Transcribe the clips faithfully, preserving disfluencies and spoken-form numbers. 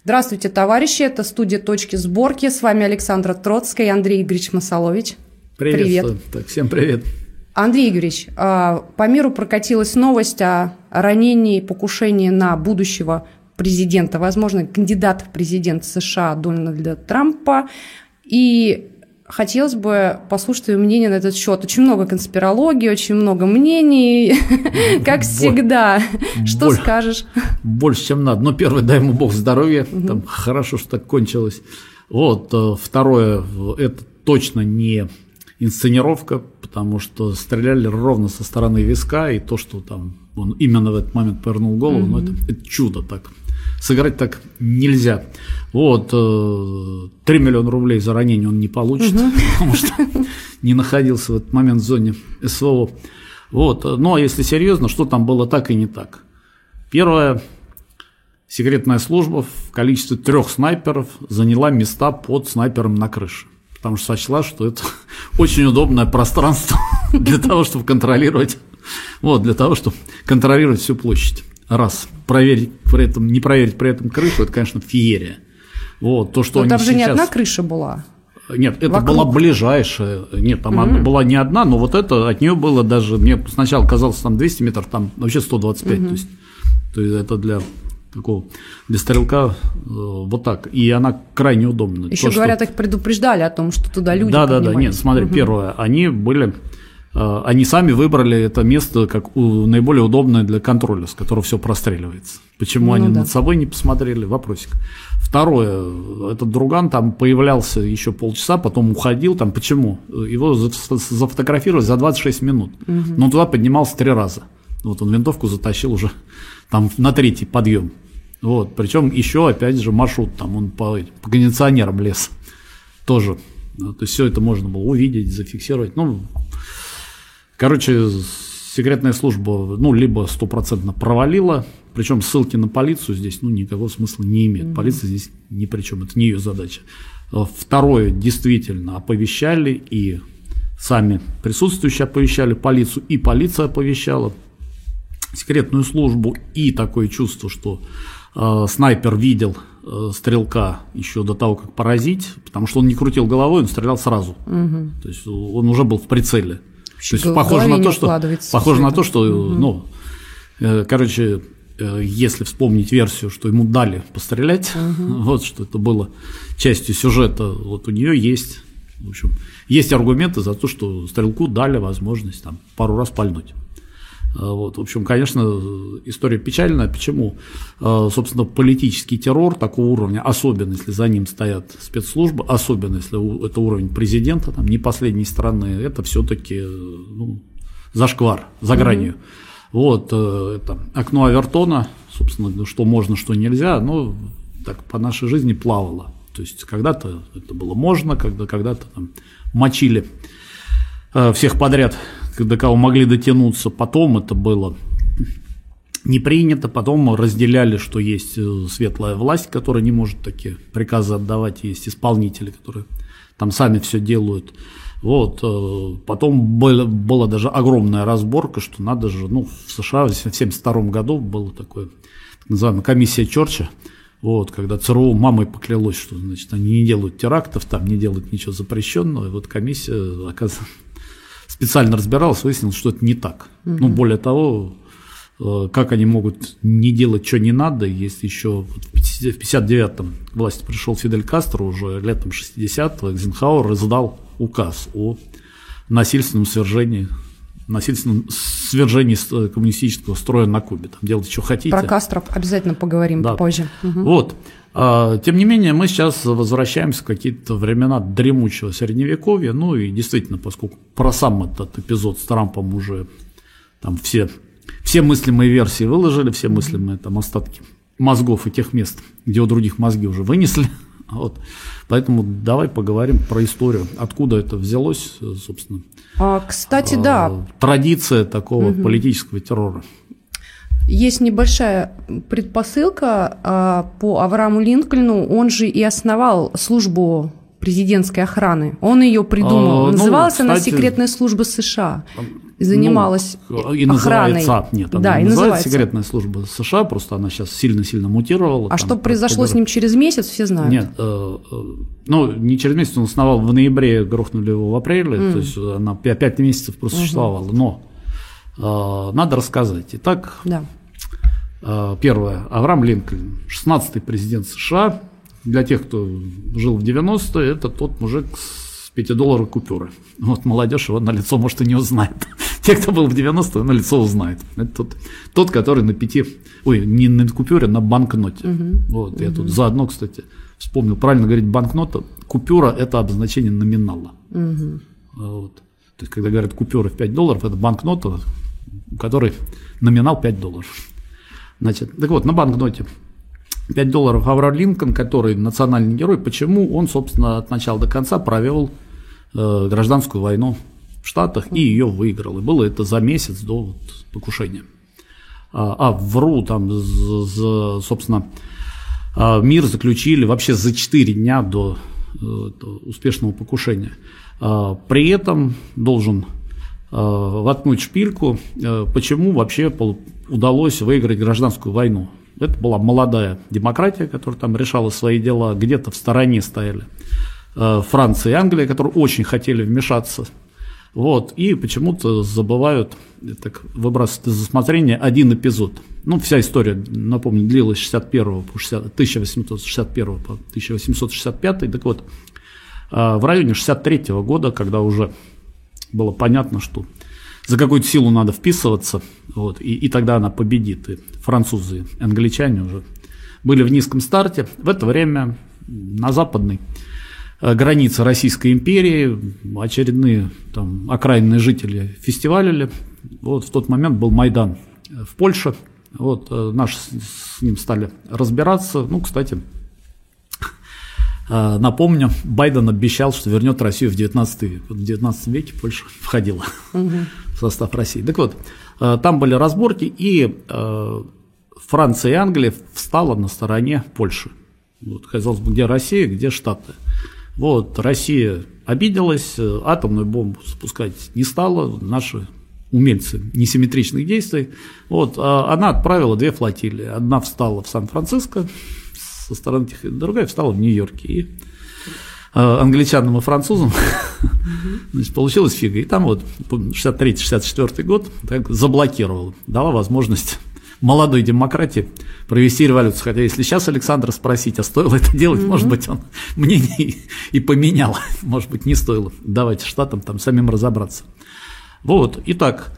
Здравствуйте, товарищи, это студия «Точки сборки», с вами Александра Троцкая и Андрей Игоревич Масалович. Привет. Так, всем привет. Андрей Игоревич, по миру прокатилась новость о ранении и покушении на будущего президента, возможно, кандидата в президенты США Дональда Трампа, и хотелось бы послушать твое мнение на этот счет. Очень много конспирологии, очень много мнений, как всегда. Что скажешь? Больше, чем надо. Ну, первое, дай ему Бог здоровья, там хорошо, что так кончилось. Вот, второе, это точно не инсценировка, потому что стреляли ровно со стороны виска, и то, что там он именно в этот момент повернул голову, ну, это, это чудо так. Сыграть так нельзя. Вот, три миллиона рублей за ранение он не получит, угу. потому что не находился в этот момент в зоне СВО. Вот, ну, а если серьезно, что там было так и не так? Первое, секретная служба в количестве трех снайперов заняла места под снайпером на крыше, потому что сочла, что это очень удобное пространство для того, чтобы контролировать, вот, для того, чтобы контролировать всю площадь. Раз. Проверить при этом, не проверить при этом крышу, это, конечно, феерия. Вот, то, что Но они там же сейчас... не одна крыша была. Нет, это Вокруг. была ближайшая. Нет, там Mm-hmm. была не одна, но вот это от нее было даже. Мне сначала казалось, там двести метров, там вообще сто двадцать пять. Mm-hmm. То есть, то есть это для такого для стрелка э, вот так. И она крайне удобна. Еще то, говорят, что... их предупреждали о том, что туда люди. Да, да, да. Нет, смотри, mm-hmm. первое, они были. Они сами выбрали это место как наиболее удобное для контроля, с которого все простреливается. Почему ну, они да. над собой не посмотрели? Вопросик. Второе, этот друган там появлялся еще полчаса, потом уходил. Там почему? Его зафотографировали за двадцать шесть минут. Угу. Но он туда поднимался три раза. Вот он винтовку затащил уже там на третий подъем. Вот. Причем еще, опять же, маршрут там он по, по кондиционерам лез. Тоже. То есть все это можно было увидеть, зафиксировать. Ну, короче, секретная служба, ну, либо стопроцентно провалила, причем ссылки на полицию здесь, ну, никакого смысла не имеет. Mm-hmm. Полиция здесь ни при чем, это не ее задача. Второе, действительно, оповещали, и сами присутствующие оповещали полицию, и полиция оповещала секретную службу, и такое чувство, что э, снайпер видел э, стрелка еще до того, как поразить, потому что он не крутил головой, он стрелял сразу. Mm-hmm. То есть он уже был в прицеле. То есть похоже на то, что, похоже на то, что угу. ну, э, короче, э, если вспомнить версию, что ему дали пострелять, угу. вот что это было частью сюжета, вот у нее есть, в общем, есть аргументы за то, что стрелку дали возможность там пару раз пальнуть. Вот, в общем, конечно, история печальная. Почему? Собственно, политический террор такого уровня, особенно если за ним стоят спецслужбы, особенно если это уровень президента, там, не последней страны, это все-таки ну, зашквар, за гранью. Mm-hmm. Вот, это окно Авертона, собственно, что можно, что нельзя, но так по нашей жизни плавало. То есть когда-то это было можно, когда, когда-то там мочили всех подряд, до кого могли дотянуться, потом это было не принято, потом разделяли, что есть светлая власть, которая не может такие приказы отдавать, есть исполнители, которые там сами все делают. Вот. Потом была, была даже огромная разборка, что надо же, ну, в США в семьдесят втором году была такая так называемая комиссия Чорча, вот, когда ЦРУ мамой поклялось, что, значит, они не делают терактов, там не делают ничего запрещенного, и вот комиссия, оказывается, специально разбиралась, выяснилось, что это не так. Mm-hmm. Ну, более того, как они могут не делать, что не надо, если еще в пятьдесят девятом к власти пришел Фидель Кастро, уже летом шестидесятого Эйзенхауэр издал указ о насильственном свержении, насильственном свержении коммунистического строя на Кубе. Там делать, что хотите. Про Кастро обязательно поговорим да. позже. Угу. Вот. Тем не менее, мы сейчас возвращаемся в какие-то времена дремучего средневековья, ну и действительно, поскольку про сам этот эпизод с Трампом уже там все, все мыслимые версии выложили, все мыслимые там остатки мозгов и тех мест, где у других мозги уже вынесли, вот. Поэтому давай поговорим про историю, откуда это взялось, собственно. А, кстати, да. Традиция такого угу. политического террора. Есть небольшая предпосылка а, по Аврааму Линкольну, он же и основал службу президентской охраны, он ее придумал, а, называлась ну, кстати, она «Секретная служба США». и занималась ну, и охраной. Называется, нет, она да, не и называется называется секретная служба США, просто она сейчас сильно-сильно мутировала. А там, что произошло с ним через месяц, все знают? Нет, э, э, ну, не через месяц, он основал в ноябре, грохнули его в апреле, mm. то есть она пять месяцев просуществовала. Mm-hmm. Но э, надо рассказать. Итак, да. э, первое. Авраам Линкольн, шестнадцатый президент США. Для тех, кто жил в девяностые, это тот мужик с пятидолларовой купюры. Вот молодежь его на лицо, может, и не узнает. Те, кто был в девяностые, на лицо узнает. Это тот, тот, который на пяти, ой, не на купюре, на банкноте. Uh-huh. Вот, uh-huh. Я тут заодно, кстати, вспомнил, правильно говорить банкнота. Купюра – это обозначение номинала. Uh-huh. Вот. То есть, когда говорят купюра в пять долларов, это банкнота, у которой номинал пять долларов. Значит, так вот, на банкноте пять долларов Авраам Линкольн, который национальный герой. Почему? Он, собственно, от начала до конца провел э, гражданскую войну в Штатах и ее выиграл. И было это за месяц до вот, покушения. А, а вру, там, з, з, собственно, мир заключили вообще за четыре дня до, до успешного покушения. А, при этом должен а, воткнуть шпильку, а, почему вообще удалось выиграть гражданскую войну. Это была молодая демократия, которая там решала свои дела. Где-то в стороне стояли а, Франция и Англия, которые очень хотели вмешаться. Вот, и почему-то забывают, так, выбрасывать из осмотрения один эпизод. Ну, вся история, напомню, длилась с шестьдесят первого по тысяча восемьсот шестьдесят первый по тысяча восемьсот шестьдесят пятый. Так вот, в районе шестьдесят третьего года, когда уже было понятно, что за какую-то силу надо вписываться, вот, и, и тогда она победит. И французы и англичане уже были в низком старте. В это время на западной границы Российской империи очередные там, окраинные жители фестивалили. Вот в тот момент был Майдан в Польше. Вот, наши с ним стали разбираться. Ну, кстати, напомню, Байден обещал, что вернет Россию в девятнадцатый век. В девятнадцатом веке Польша входила угу. в состав России. Так вот, там были разборки, и Франция и Англия встала на стороне Польши. Вот, казалось бы, где Россия, где Штаты. Вот, Россия обиделась, атомную бомбу спускать не стала, наши умельцы несимметричных действий. Вот, а она отправила две флотилии. Одна встала в Сан-Франциско со стороны Тихого, другая встала в Нью-Йорке. И англичанам и французам значит, получилась фига. И там вот шестьдесят третий шестьдесят четвёртый год так заблокировала, дала возможность молодой демократии провести революцию. Хотя если сейчас Александра спросить, а стоило это делать, mm-hmm. может быть, он мнение и поменял. Может быть, не стоило. Давайте штатам там самим разобраться. Вот, итак,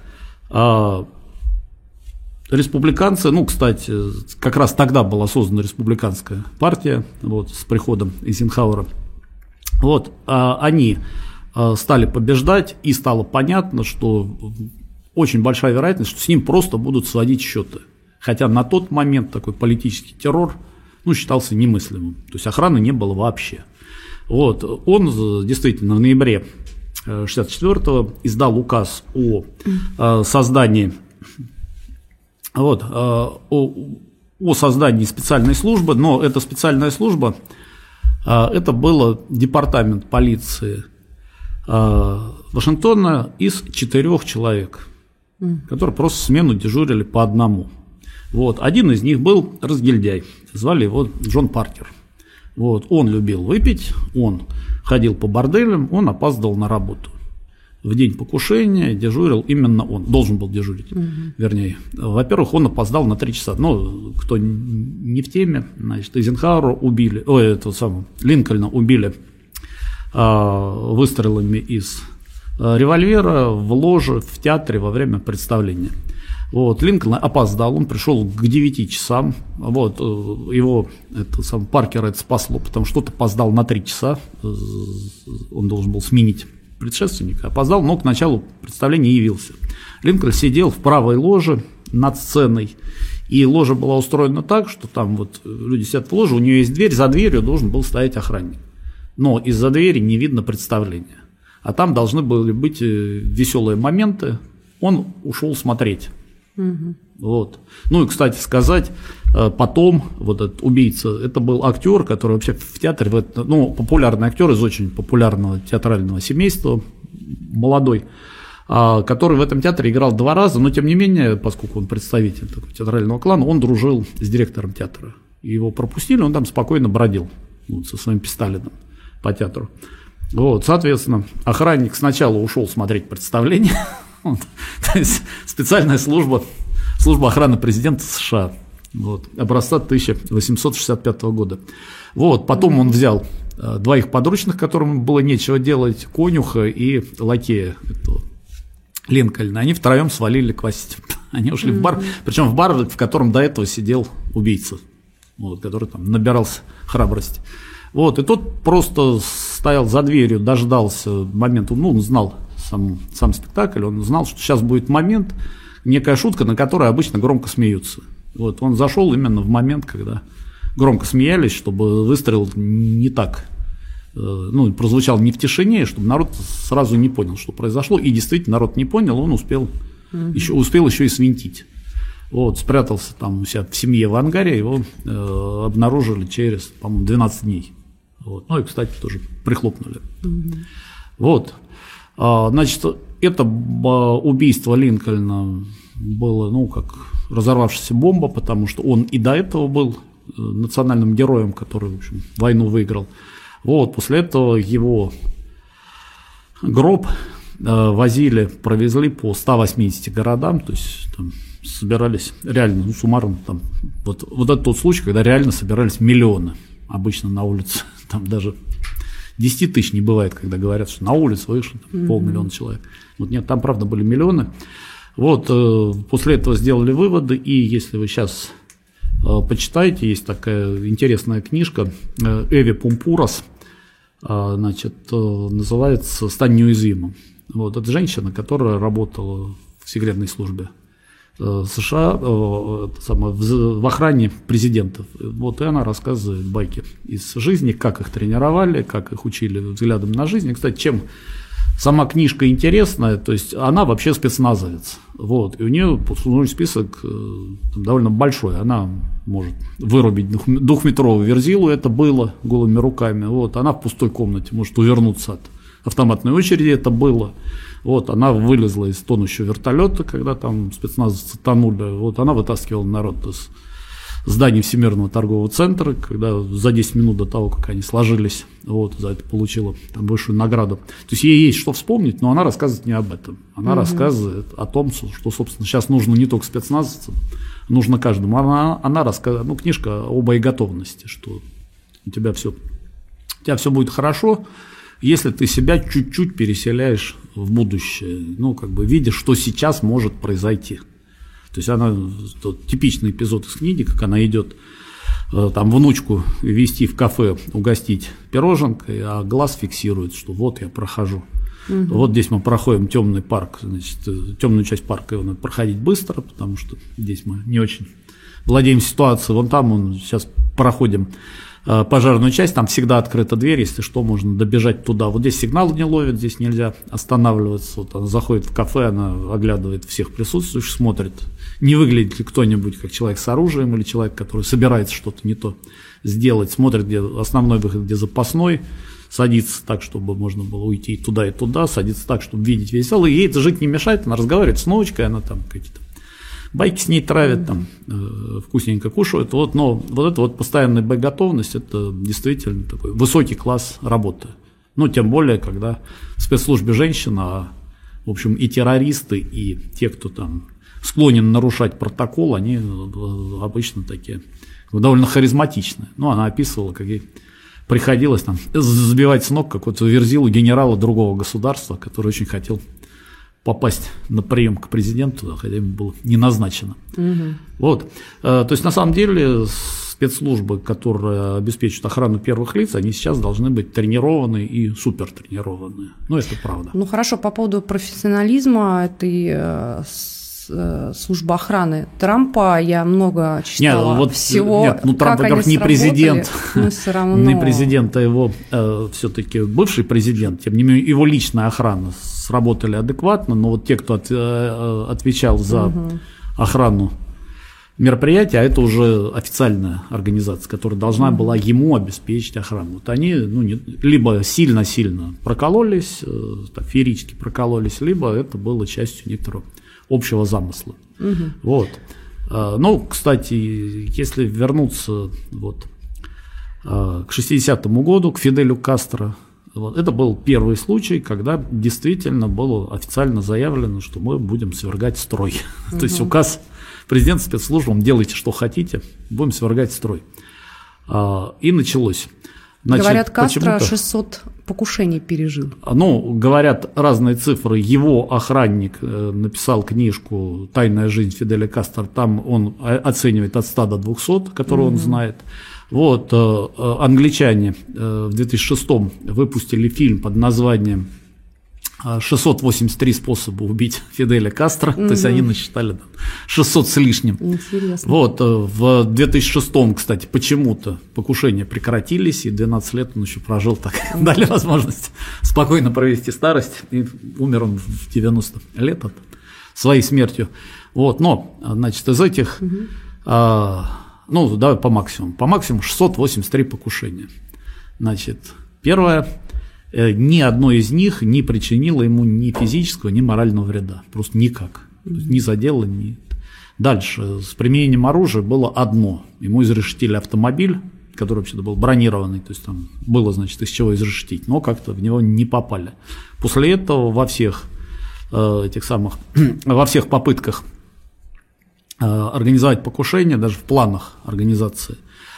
республиканцы, ну, кстати, как раз тогда была создана республиканская партия, вот, с приходом Эйзенхауэра. Вот, они стали побеждать, и стало понятно, что очень большая вероятность, что с ним просто будут сводить счеты. Хотя на тот момент такой политический террор, ну, считался немыслимым. То есть охраны не было вообще. Вот. Он действительно в ноябре шестьдесят четвёртого издал указ о создании, вот, о, о создании специальной службы, но эта специальная служба, это был департамент полиции Вашингтона из четырех человек, которые просто смену дежурили по одному. Вот. Один из них был разгильдяй, звали его Джон Паркер. Вот. Он любил выпить, он ходил по борделям, он опаздывал на работу. В день покушения дежурил именно он, должен был дежурить, угу. вернее. Во-первых, он опоздал на три часа. Ну, кто не в теме, значит, Эйзенхауэра убили, ой, этого самого, Линкольна убили э, выстрелами из э, револьвера в ложе в театре во время представления. Вот, Линкольн опоздал, он пришел к девяти часам, вот, его, это, сам, Паркера это спасло, потому что тот опоздал на три часа, он должен был сменить предшественника, опоздал, но к началу представления явился. Линкольн сидел в правой ложе над сценой, и ложа была устроена так, что там вот люди сидят в ложе, у нее есть дверь, за дверью должен был стоять охранник, но из-за двери не видно представления, а там должны были быть веселые моменты, он ушел смотреть. Угу. Вот. Ну и, кстати сказать, потом вот этот убийца, это был актер, который вообще в театре, ну, популярный актер из очень популярного театрального семейства, молодой, который в этом театре играл два раза, но тем не менее, поскольку он представитель такого театрального клана, он дружил с директором театра. Его пропустили, он там спокойно бродил вот, со своим пистолетом по театру. Вот, соответственно, охранник сначала ушел смотреть представление, вот, то есть специальная служба, служба охраны президента США, вот, образца тысяча восемьсот шестьдесят пятого года. Вот, потом он взял двоих подручных, которым было нечего делать, конюха и лакея этого Линкольна. Они втроем свалили квасить. Они ушли mm-hmm. в бар, причем в бар, в котором до этого сидел убийца, вот, который там набирался храбрости. Вот, и тот просто стоял за дверью, дождался момента, ну, он знал сам, сам спектакль, он знал, что сейчас будет момент, некая шутка, на которой обычно громко смеются. Вот, он зашел именно в момент, когда громко смеялись, чтобы выстрел не так, ну, прозвучал не в тишине, чтобы народ сразу не понял, что произошло. И действительно, народ не понял, он успел, mm-hmm. еще, успел еще и свинтить. Вот, спрятался там у себя в семье в ангаре, его э, обнаружили через, по-моему, двенадцать дней. Вот. Ну и, кстати, тоже прихлопнули. Mm-hmm. Вот. А, значит, это убийство Линкольна было, ну, как разорвавшаяся бомба, потому что он и до этого был национальным героем, который, в общем, войну выиграл. Вот, после этого его гроб э, возили, провезли по ста восьмидесяти городам, то есть там собирались реально, ну, суммарно, там, вот, вот это тот случай, когда реально собирались миллионы, обычно на улице, там даже десяти тысяч не бывает, когда говорят, что на улице вышло там, mm-hmm. полмиллиона человек. Вот нет, там, правда, были миллионы. Вот, э, после этого сделали выводы, и если вы сейчас э, почитаете, есть такая интересная книжка э, Эви Пумпурас, э, значит, э, называется «Стань неуязвимым». Вот, это женщина, которая работала в секретной службе э, США, э, самое, в, в охране президентов. Вот, и она рассказывает байки из жизни, как их тренировали, как их учили взглядом на жизнь. И, кстати, чем сама книжка интересная, то есть она вообще спецназовец, вот, и у нее послужной список там, довольно большой, она может вырубить двухметровую верзилу, это было голыми руками, вот, она в пустой комнате может увернуться от автоматной очереди, это было, вот, она вылезла из тонущего вертолета, когда там спецназовцы тонули, вот, она вытаскивала народ из зданий Всемирного торгового центра, когда за десять минут до того, как они сложились, вот, за это получила там большую награду. То есть ей есть что вспомнить, но она рассказывает не об этом. Она угу. рассказывает о том, что, собственно, сейчас нужно не только спецназовцам, нужно каждому. Она, она рассказывает, ну, книжка о боеготовности, что у тебя все, у тебя все будет хорошо, если ты себя чуть-чуть переселяешь в будущее, ну, как бы видишь, что сейчас может произойти. То есть она, тот типичный эпизод из книги, как она идет там внучку везти в кафе, угостить пироженкой, а глаз фиксирует, что вот я прохожу. Угу. Вот здесь мы проходим темный парк, значит, темную часть парка его надо проходить быстро, потому что здесь мы не очень владеем ситуацией. Вон там мы сейчас проходим пожарную часть, там всегда открыта дверь, если что, можно добежать туда. Вот здесь сигнал не ловит, здесь нельзя останавливаться. Вот она заходит в кафе, она оглядывает всех присутствующих, смотрит, не выглядит ли кто-нибудь как человек с оружием или человек, который собирается что-то не то сделать, смотрит, где основной выход, где запасной, садится так, чтобы можно было уйти и туда, и туда, садится так, чтобы видеть весь зал, и ей это жить не мешает, она разговаривает с внучкой, она там какие-то байки с ней травят, там, э, вкусненько кушают, вот, но вот эта вот постоянная боеготовность, это действительно такой высокий класс работы. Ну, тем более, когда в спецслужбе женщина, а, в общем, и террористы, и те, кто там склонен нарушать протокол, они обычно такие довольно харизматичные. Ну, она описывала, как ей приходилось там сбивать с ног какую-то верзилу генерала другого государства, который очень хотел попасть на прием к президенту, хотя ему было не назначено. Угу. Вот. То есть, на самом деле, спецслужбы, которые обеспечивают охрану первых лиц, они сейчас должны быть тренированы и супертренированы. Ну, это правда. Ну, хорошо, по поводу профессионализма этой службы охраны Трампа я много читала нет, вот, всего. Нет, ну Трамп, во-первых, не президент, равно... не президент, а его э, все-таки бывший президент, тем не менее его личная охрана сработали адекватно, но вот те, кто от, э, отвечал за угу. охрану мероприятие, а это уже официальная организация, которая должна была ему обеспечить охрану. Вот они ну, не, либо сильно-сильно прокололись, э, так, феерически прокололись, либо это было частью некоторого общего замысла. Угу. Вот. Э, ну, кстати, если вернуться вот, э, к шестидесятому году, к Фиделю Кастро, вот, это был первый случай, когда действительно было официально заявлено, что мы будем свергать строй. Угу. То есть указ президент спецслужбам, делайте, что хотите, будем свергать строй. А, и началось. Значит, говорят, Кастро шестьсот покушений пережил. Ну, говорят разные цифры. Его охранник написал книжку «Тайная жизнь Фиделя Кастро». Там он оценивает от ста до двухсот, которые mm-hmm. он знает. Вот, англичане в две тысячи шестом выпустили фильм под названием шестьсот восемьдесят три способа убить Фиделя Кастро, угу. то есть они насчитали шестьсот с лишним. Интересно. Вот, в две тысячи шестом, кстати, почему-то покушения прекратились, и двенадцать лет он еще прожил, так угу. дали возможность спокойно провести старость, и умер он в девяносто лет от своей смертью. Вот, но, значит, из этих, угу. а, ну, давай по максимуму, по максимуму шестьсот восемьдесят три покушения. Значит, первое. Ни одно из них не причинило ему ни физического, ни морального вреда. Просто никак. Mm-hmm. Ни задело, ни... Дальше. С применением оружия было одно. Ему изрешетили автомобиль, который вообще-то был бронированный. То есть там было, значит, из чего изрешетить. Но как-то в него не попали. После этого во всех э, этих самых... во всех попытках э, организовать покушение, даже в планах организации,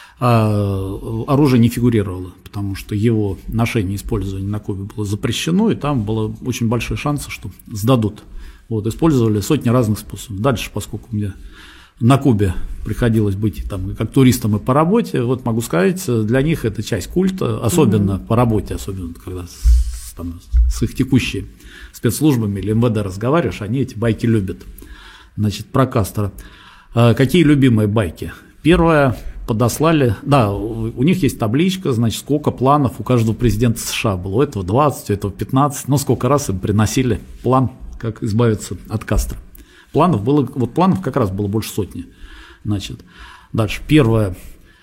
оружие не фигурировало, потому что его ношение и использование на Кубе было запрещено, и там было очень большой шанс, что сдадут. Вот, использовали сотни разных способов. Дальше, поскольку мне на Кубе приходилось быть там как туристом и по работе, вот могу сказать, для них это часть культа, особенно mm-hmm. по работе, особенно когда с, там, с их текущими спецслужбами или эм вэ дэ разговариваешь, они эти байки любят. Значит, про Кастро. Какие любимые байки? Первое. Подослали, да, у них есть табличка, значит, сколько планов у каждого президента США было. У этого двадцать, у этого пятнадцать, но сколько раз им приносили план, как избавиться от Кастро. Планов было, вот планов как раз было больше сотни. Значит, дальше, первое,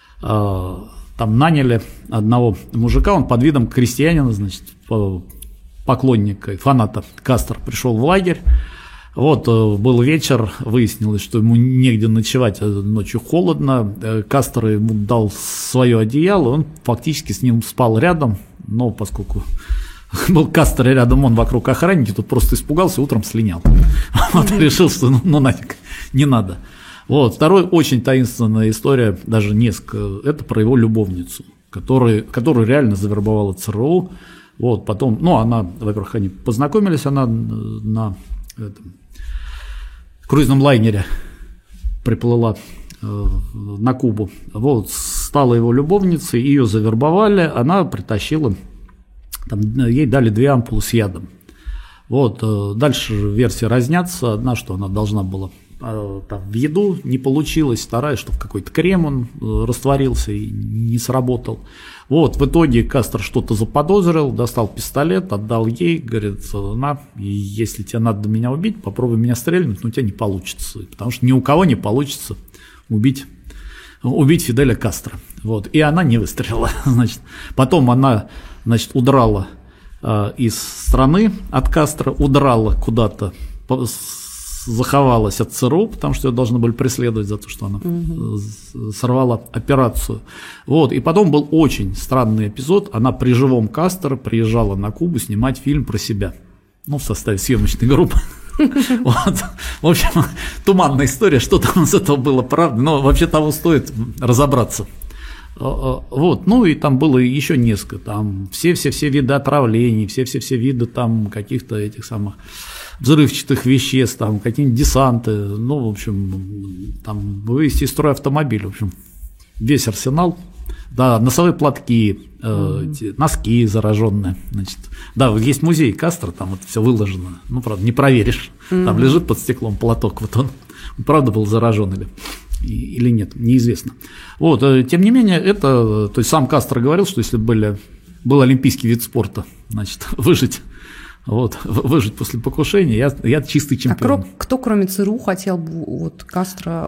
э, там наняли одного мужика, он под видом крестьянина, значит, поклонника, фаната Кастро, пришел в лагерь. Вот, был вечер, выяснилось, что ему негде ночевать, ночью холодно, Кастро ему дал свое одеяло, он фактически с ним спал рядом, но поскольку был Кастро рядом, он вокруг охранники, тут просто испугался, утром слинял. Вот, решил, что ну, ну нафиг, не надо. Вот, второй очень таинственная история, даже несколько, это про его любовницу, который, которую реально завербовала ЦРУ. Вот, потом, ну, она, во-первых, они познакомились, она на этом круизном лайнере приплыла э, на Кубу, вот, стала его любовницей, ее завербовали, она притащила, там, ей дали две ампулы с ядом. Вот, э, дальше версии разнятся, одна, что она должна была э, там, в еду, не получилось, вторая, что в какой-то крем он э, растворился и не сработал. Вот, в итоге Кастро что-то заподозрил, достал пистолет, отдал ей, говорит, на, если тебе надо меня убить, попробуй меня стрельнуть, но у тебя не получится, потому что ни у кого не получится убить, убить Фиделя Кастро. Вот, и она не выстрелила, значит. Потом она, значит, удрала э, из страны от Кастро, удрала куда-то, по, заховалась от ЦРУ, потому что ее должны были преследовать за то, что она угу. сорвала операцию. Вот. И потом был очень странный эпизод. Она при живом Кастро приезжала на Кубу снимать фильм про себя. Ну, в составе съемочной группы. Вот. В общем, туманная история, что там из этого было правда, но вообще того стоит разобраться. Вот, ну и там было еще несколько, там все-все-все виды отравлений, все-все-все виды там каких-то этих самых взрывчатых веществ, там какие-нибудь десанты, ну, в общем, там вывести из строя автомобиль, в общем, весь арсенал, да, носовые платки, э, mm-hmm. носки зараженные, значит, да, есть музей Кастро, там это все выложено, ну, правда, не проверишь, mm-hmm. там лежит под стеклом платок, вот он, правда, был заражен или... или нет, неизвестно. Вот, тем не менее, это, то есть сам Кастро говорил, что если были, был олимпийский вид спорта, значит, выжить, вот, выжить после покушения, я, я чистый чемпион. А кто, кто, кроме ЦРУ, хотел бы вот Кастро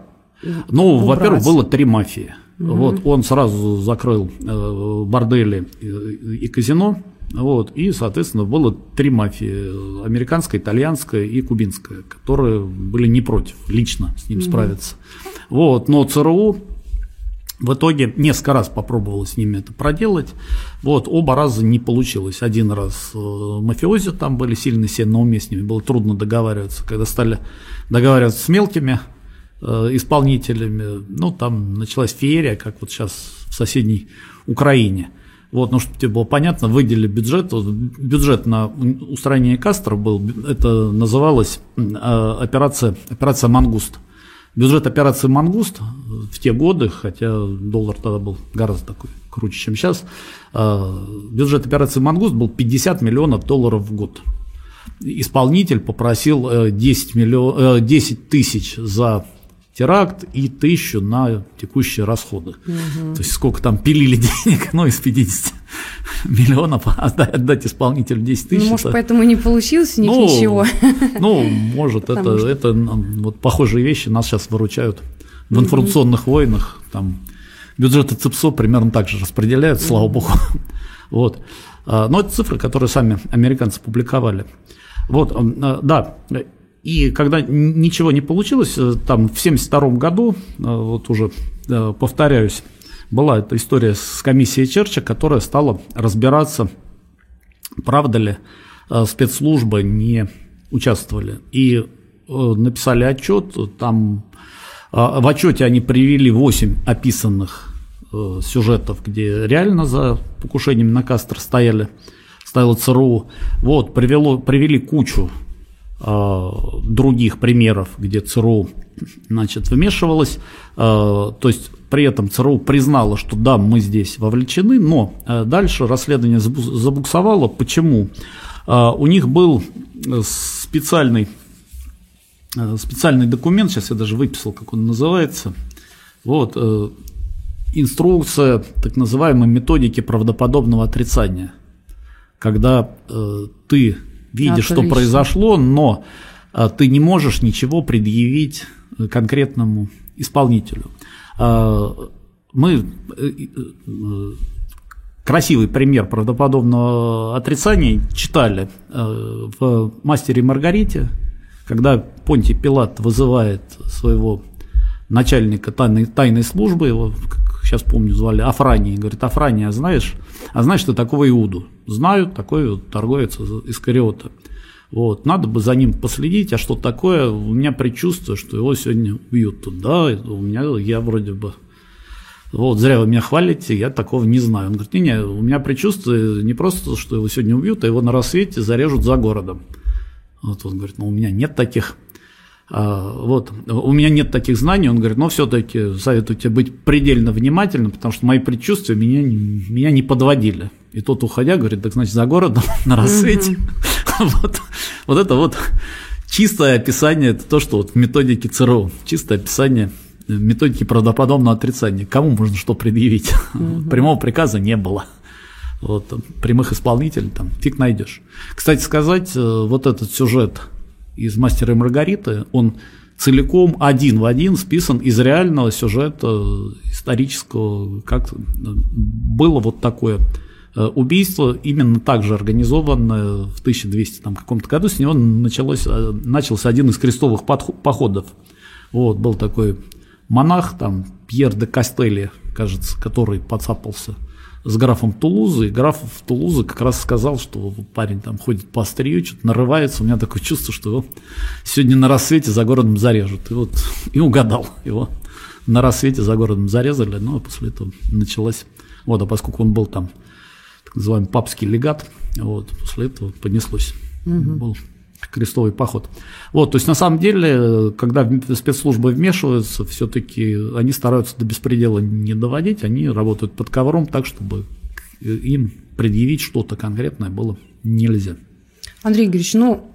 Ну, убрать. Во-первых, было три мафии. Угу. Вот, он сразу закрыл э, бордели и, и казино. Вот, и, соответственно, было три мафии: американская, итальянская и кубинская, которые были не против лично с ним mm-hmm. справиться. Вот, но ЦРУ в итоге несколько раз попробовало с ними это проделать. Вот, оба раза не получилось. Один раз э, мафиози там были сильно себе на уме, с ними было трудно договариваться. Когда стали договариваться с мелкими э, исполнителями, ну, там началась феерия, как вот сейчас в соседней Украине. Вот, ну, чтобы тебе было понятно, выделили бюджет, бюджет на устранение Кастро был, это называлась операция, операция «Мангуст». Бюджет операции «Мангуст» в те годы, хотя доллар тогда был гораздо такой круче, чем сейчас, бюджет операции «Мангуст» был пятьдесят миллионов долларов в год. Исполнитель попросил десять, миллион, десять тысяч за теракт и тысячу на текущие расходы. Угу. То есть сколько там пилили денег, ну, из пятидесяти миллионов отдать, отдать исполнителю десять тысяч. Ну, может, это... поэтому не получилось у них ну, ничего. Ну, может, это, что... это вот похожие вещи нас сейчас выручают в информационных угу. войнах. Там бюджеты ЦИПСО примерно так же распределяют, угу. слава богу. Вот. Но это цифры, которые сами американцы публиковали. Вот, да. И когда ничего не получилось, там в семьдесят втором году, вот уже повторяюсь, была эта история с комиссией Черча, которая стала разбираться, правда ли спецслужбы не участвовали. И написали отчет, там в отчете они привели восемь описанных сюжетов, где реально за покушениями на Кастро стояли, стояло ЦРУ. Вот, привело, привели кучу других примеров, где ЦРУ, значит, вмешивалось, то есть при этом ЦРУ признала, что да, мы здесь вовлечены, но дальше расследование забуксовало. Почему? У них был специальный, специальный документ, сейчас я даже выписал, как он называется, вот, инструкция так называемой методики правдоподобного отрицания, когда ты видишь, что произошло, но а, ты не можешь ничего предъявить конкретному исполнителю. А, мы а, красивый пример правдоподобного отрицания читали а, в «Мастере и Маргарите», когда Понтий Пилат вызывает своего начальника тайной, тайной службы, его, как сейчас помню, звали Афраний, говорит: Афраний, а знаешь, а знаешь ты такого Иуду? Знаю, такой вот торговец из Искариота. Вот, надо бы за ним последить, а что такое? У меня предчувствие, что его сегодня убьют тут. Да, у меня, я вроде бы, вот, зря вы меня хвалите, я такого не знаю. Он говорит: не-не, у меня предчувствие не просто, что его сегодня убьют, а его на рассвете зарежут за городом. Вот он говорит: ну, у меня нет таких, а, вот, у меня нет таких знаний. Он говорит: но все-таки советую тебе быть предельно внимательным, потому что мои предчувствия меня, меня не подводили. И тот, уходя, говорит: так значит, за городом на рассвете. Вот, вот это вот чистое описание, это то, что вот в методике ЦРУ, чистое описание методики правдоподобного отрицания. Кому можно что предъявить? Угу. Прямого приказа не было. Вот, прямых исполнителей там фиг найдешь. Кстати сказать, вот этот сюжет из «Мастера и Маргариты», он целиком один в один списан из реального сюжета исторического, как было вот такое убийство, именно так же организованное в тысяча двухсотом каком-то году. С него началось, начался один из крестовых походов. Вот, был такой монах, там, Пьер де Кастелли, кажется, который подцапался с графом Тулузы, и граф в Тулузы как раз сказал, что парень там ходит по острию, что-то нарывается. У меня такое чувство, что его сегодня на рассвете за городом зарежут. И вот и угадал, его на рассвете за городом зарезали, ну а после этого началась, вот, а поскольку он был там так называемый папский легат, вот, после этого понеслось, угу. Был крестовый поход. Вот, то есть на самом деле, когда спецслужбы вмешиваются, все-таки они стараются до беспредела не доводить, они работают под ковром так, чтобы им предъявить что-то конкретное было нельзя. Андрей Игоревич, ну,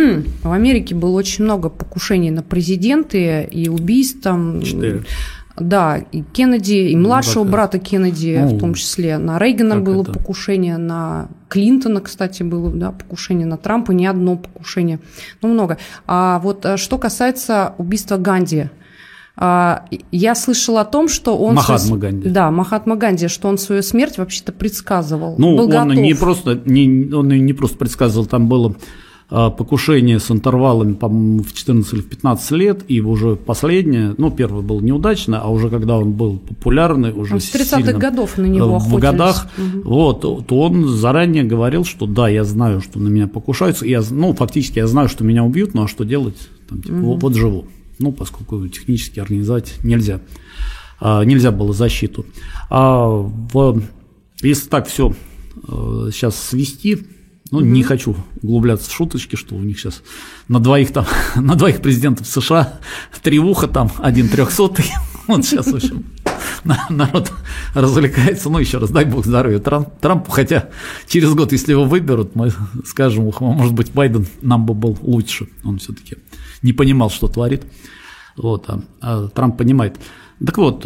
в Америке было очень много покушений на президента и убийств там. Четыре. Да, и Кеннеди, и младшего ну, брата Кеннеди, ну, в том числе. На Рейгана было это? покушение, на Клинтона, кстати, было, да, покушение, на Трампа не одно покушение, ну, много. А вот что касается убийства Ганди, Я слышала о том, что он... Махатма Ганди. Да, Махатма Ганди, что он свою смерть вообще-то предсказывал. Ну, был он готов. не просто, не, он не просто предсказывал, там было покушение с интервалами, по-моему, в четырнадцать или в пятнадцать лет, и уже последнее, ну, первое было неудачно, а уже когда он был популярный, уже с тридцатых годов на него охотились. В годах, угу. вот, то он заранее говорил, что да, я знаю, что на меня покушаются, я, ну, фактически я знаю, что меня убьют, ну, а что делать? Там, типа, угу. вот живу. Ну, поскольку технически организовать нельзя. А, нельзя было защиту. А в, если так все а, сейчас свести, ну, mm-hmm. не хочу углубляться в шуточки, что у них сейчас на двоих там, на двоих президентов США три уха там, один трехсотый. Вот сейчас, в общем, народ развлекается. Ну, еще раз, дай бог здоровья Трампу, хотя через год, если его выберут, мы скажем, может быть, Байден нам бы был лучше. Он все-таки не понимал, что творит. Вот, а, а Трамп понимает. Так вот,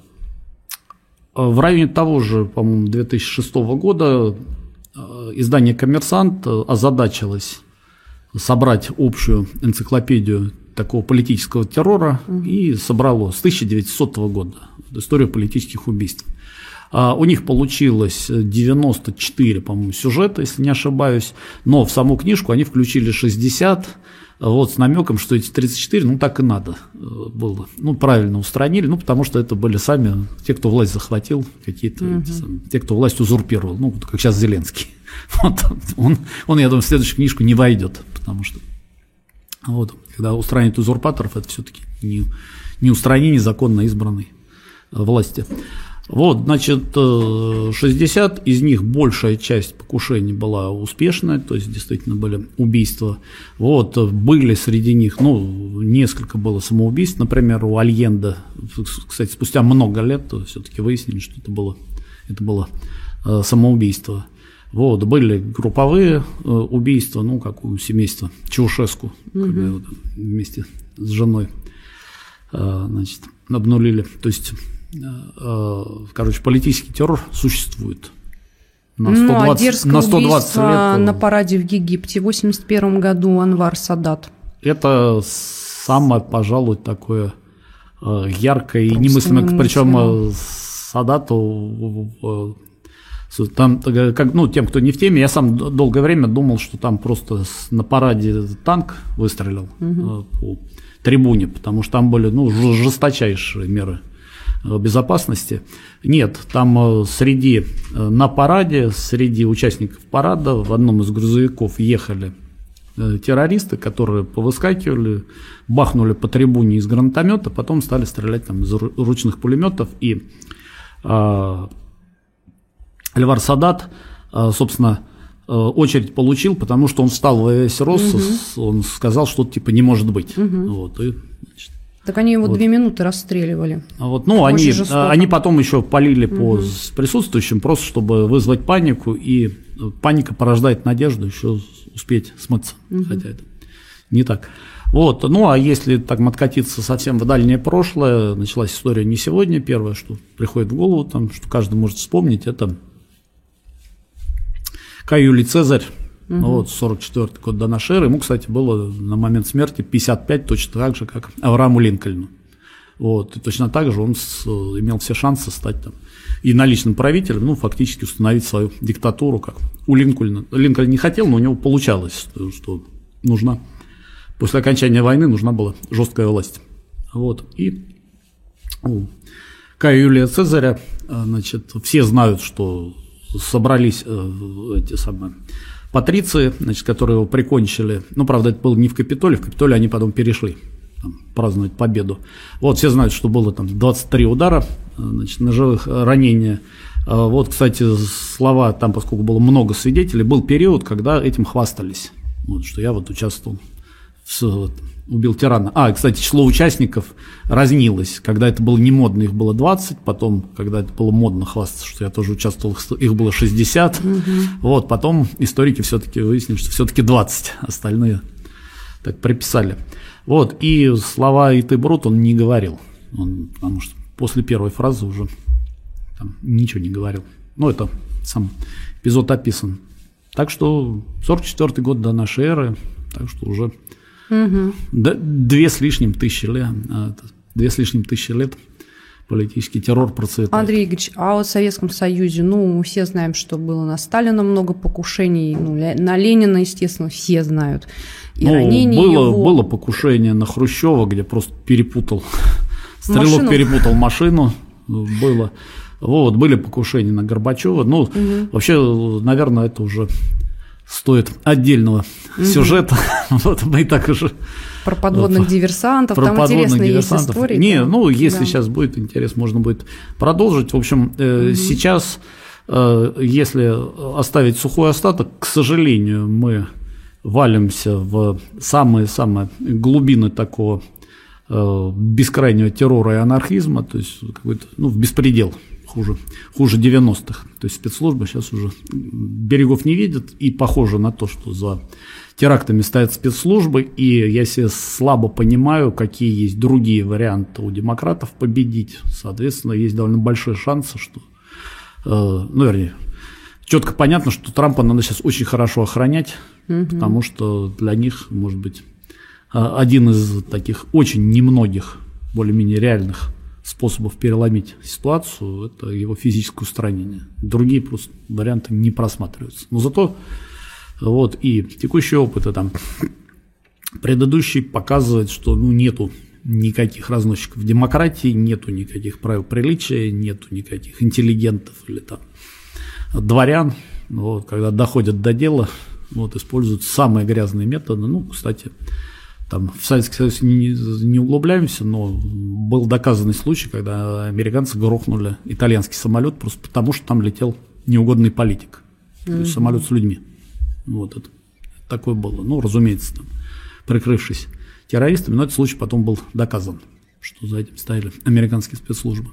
в районе того же, по-моему, две тысячи шестого года издание «Коммерсант» озадачилось собрать общую энциклопедию такого политического террора угу. и собрало с тысяча девятисотого года историю политических убийств. А у них получилось девяносто четыре, по-моему, сюжета, если не ошибаюсь, но в саму книжку они включили шестьдесят, вот, с намеком, что эти тридцать четыре, ну, так и надо было. Ну, правильно устранили, ну, потому что это были сами те, кто власть захватил, какие-то, угу. сами, те, кто власть узурпировал, ну, как сейчас Зеленский. Вот, он, он, я думаю, в следующую книжку не войдет, потому что, вот, когда устранят узурпаторов, это все-таки не, не устранение законно избранной власти. Вот, значит, шестьдесят из них, большая часть покушений была успешная, то есть действительно были убийства. Вот, были среди них, ну, несколько было самоубийств, например, у Альенде, кстати, спустя много лет все-таки выяснили, что это было, это было самоубийство. Вот, были групповые убийства, ну, как у семейства Чаушеску, угу. когда вот вместе с женой, значит, обнулили, то есть... Короче, политический террор существует. На сто двадцать, ну, а на сто двадцать лет. На параде в Египте в восемьдесят первом году Анвар Садат. Это самое, пожалуй, такое яркое и немыслимое. Причем Садату там, как, ну, тем, кто не в теме, я сам долгое время думал, что там просто на параде танк выстрелил угу. по трибуне, потому что там были, ну, жесточайшие меры безопасности. Нет, там среди, на параде, среди участников парада в одном из грузовиков ехали террористы, которые повыскакивали, бахнули по трибуне из гранатомета, потом стали стрелять там из ручных пулеметов, и э, Альвар Садат, э, собственно, э, очередь получил, потому что он встал во весь рост, угу. он сказал, что типа не может быть. Угу. Вот, и, значит, так они его вот. две минуты расстреливали. Вот, ну, они, они потом еще полили угу. по присутствующим, просто чтобы вызвать панику, и паника порождает надежду еще успеть смыться, угу. хотя это не так. Вот, ну, а если так откатиться совсем в дальнее прошлое, началась история не сегодня, первое, что приходит в голову, там, что каждый может вспомнить, это Кай Юлий Цезарь, угу. ну, вот, сорок четвёртый год до нашей эры, ему, кстати, было на момент смерти пятьдесят пять, точно так же, как Аврааму Линкольну. Вот, и точно так же он с, имел все шансы стать там и наличным правителем, ну, фактически установить свою диктатуру, как у Линкольна. Линкольн не хотел, но у него получалось, что нужна, после окончания войны нужна была жесткая власть. Вот, и у Кая Юлия Цезаря, значит, все знают, что собрались эти самые патриции, значит, которые его прикончили. Ну, правда, это было не в Капитолии, в Капитолии они потом перешли там, праздновать победу. Вот, все знают, что было там двадцать три удара, значит, ножевых ранения. Вот, кстати, слова там, поскольку было много свидетелей, был период, когда этим хвастались, вот, что я вот участвовал, в, вот, убил тирана. А, кстати, число участников разнилось. Когда это было не модно, их было двадцать, потом, когда это было модно хвастаться, что я тоже участвовал, их было шестьдесят. Угу. Вот, потом историки все-таки выяснили, что все-таки двадцать, остальные так приписали. Вот, и слова «и ты брут» он не говорил, он, потому что после первой фразы уже там, ничего не говорил. Ну, это сам эпизод описан. Так что сорок четвёртый год до нашей эры, так что уже угу. д- две с лишним тысячи лет, две с лишним тысячи лет политический террор процветает. Андрей Игоревич, а вот в Советском Союзе, ну, мы все знаем, что было на Сталина много покушений, ну, на Ленина, естественно, все знают. И ну, ранение было, его... было покушение на Хрущева, где просто перепутал, стрелок машину. перепутал машину, было. Вот, были покушения на Горбачева. Ну, угу. Вообще, наверное, это уже стоит отдельного угу. сюжета. Вот мы и так уже... Про подводных диверсантов, про там подводных интересные диверсантов. есть истории. Не, да. ну, если да. сейчас будет интерес, можно будет продолжить. В общем, э, угу. сейчас, э, если оставить сухой остаток, к сожалению, мы валимся в самые-самые глубины такого э, бескрайнего террора и анархизма, то есть какой-то, ну, в беспредел. Хуже, хуже девяностых. То есть спецслужбы сейчас уже берегов не видят, и похоже на то, что за терактами стоят спецслужбы, и я себе слабо понимаю, какие есть другие варианты у демократов победить. Соответственно, есть довольно большие шансы, что, э, ну, вернее, четко понятно, что Трампа надо сейчас очень хорошо охранять, угу. потому что для них, может быть, один из таких очень немногих, более-менее реальных способов переломить ситуацию – это его физическое устранение. Другие просто варианты не просматриваются. Но зато вот и текущий опыт, и там предыдущий показывает, что ну, нету никаких разносчиков демократии, нету никаких правил приличия, нету никаких интеллигентов или там дворян. Вот, когда доходят до дела, вот, используют самые грязные методы. Ну, кстати, там, в Советский Союз не, не углубляемся, но был доказанный случай, когда американцы грохнули итальянский самолет просто потому, что там летел неугодный политик. Mm-hmm. То есть самолет с людьми. Вот это такое было. Ну, разумеется, там, прикрывшись террористами, но этот случай потом был доказан, что за этим стояли американские спецслужбы.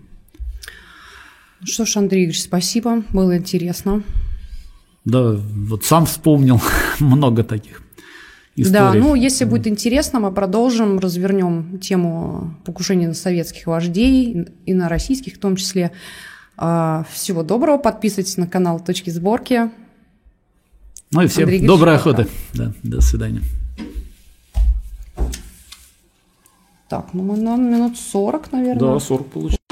Что ж, Андрей Игоревич, спасибо, было интересно. Да, вот сам вспомнил много таких. Истории. Да, ну, если будет интересно, мы продолжим, развернем тему покушения на советских вождей и на российских в том числе. Всего доброго, подписывайтесь на канал «Точки сборки». Ну и всем Андрей доброй охоты. Да, до свидания. Так, ну мы на минут сорок, наверное. Да, сорок получилось.